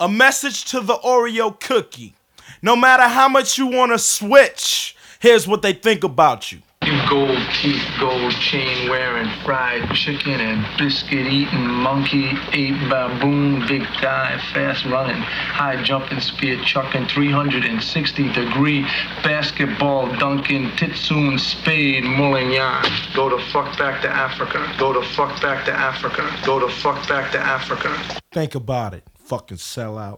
A message to the Oreo cookie. No matter how much you want to switch, here's what they think about you. Gold teeth, gold chain wearing, fried chicken and biscuit eating, monkey ate baboon, big thigh, fast running, high jumping, spear chucking, 360-degree basketball dunking, titsoon, spade, mulling yarn. Go the fuck back to Africa. Go the fuck back to Africa. Go the fuck back to Africa. Think about it, fucking sellout.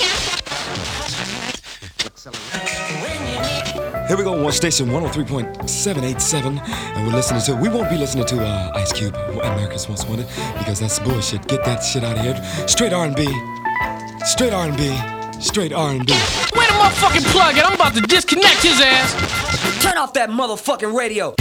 Here we go on station 103.787, and we won't be listening to Ice Cube, America's Most Wanted, because that's bullshit. Get that shit out of here. Straight R&B, straight R&B, straight R&B. Wait a motherfucking plug it, I'm about to disconnect his ass. Turn off that motherfucking radio.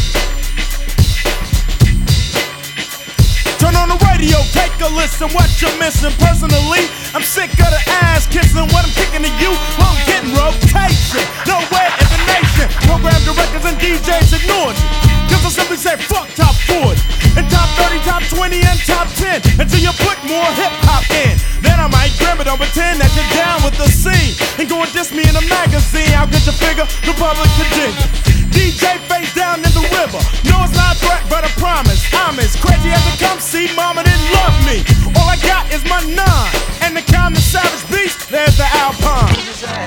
Turn on the radio, take a listen, what you're missing. Personally, I'm sick of the ass kissing. What I'm kicking to you, well, I'm getting rotation. Nowhere in the nation, program directors and DJs ignore you. Cause I simply say fuck top 40 and top 30, top 20 and top 10 until you put more hip hop in. Then I might grab it on pretend that you're down with the scene and go and diss me in a magazine. I'll get your figure, the public could dig it. DJ face down in the river. No, it's not a threat, but a promise. I'm as crazy as it comes. See, mama didn't love me. All I got is my 9 and the kind of savage beast. There's the Alpine.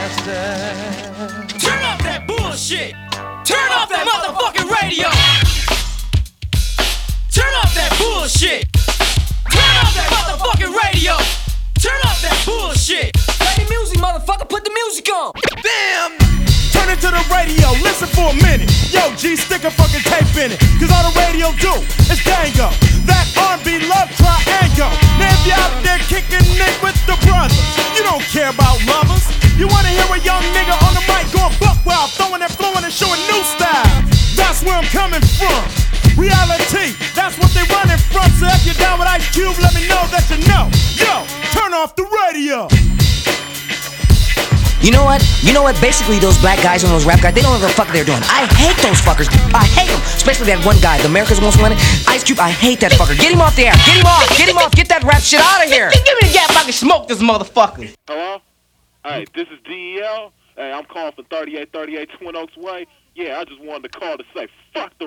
Turn off that bullshit. Turn off that motherfucking radio. Turn off that bullshit. Turn off that motherfucking radio. Turn off that bullshit. Play the music, motherfucker. Put the music on. Damn. Turn it to the radio, listen for a minute. Yo, G, stick a fucking tape in it. Cause all the radio do is tango. That R&B love triangle. Now if you're out there kicking Nick with the brothers, you don't care about lovers. You wanna hear a young nigga on the mic going buck wild, throwing that flowing and showing new style. That's where I'm coming from. Reality, that's what they running from. So if you're down with Ice Cube, let me know that you know. Yo, turn off the radio. You know what? Basically, those black guys and those rap guys, they don't know what the fuck they're doing. I hate those fuckers. I hate them. Especially that one guy, the America's Most Wanted. Ice Cube, I hate that fucker. Get him off the air. Get him off. Get him off. Get that rap shit out of here. Give me the gap, I can smoke this motherfucker. Hello? Hey, this is DEL. Hey, I'm calling for 3838 Twin Oaks Way. Yeah, I just wanted to call to say, fuck the